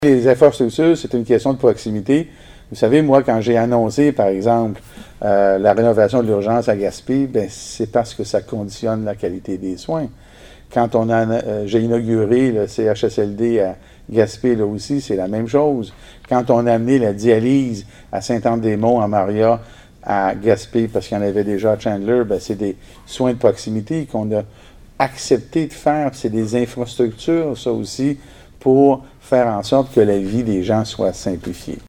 Les infrastructures, c'est une question de proximité. Vous savez, moi, quand j'ai annoncé, par exemple, la rénovation de l'urgence à Gaspé, ben, c'est parce que ça conditionne la qualité des soins. Quand j'ai inauguré le CHSLD à Gaspé, là aussi, c'est la même chose. Quand on a amené la dialyse à Saint-Anne-des-Monts, à Maria, à Gaspé, parce qu'il y en avait déjà à Chandler, ben, c'est des soins de proximité qu'on a accepté de faire. C'est des infrastructures, ça aussi, pour faire en sorte que la vie des gens soit simplifiée.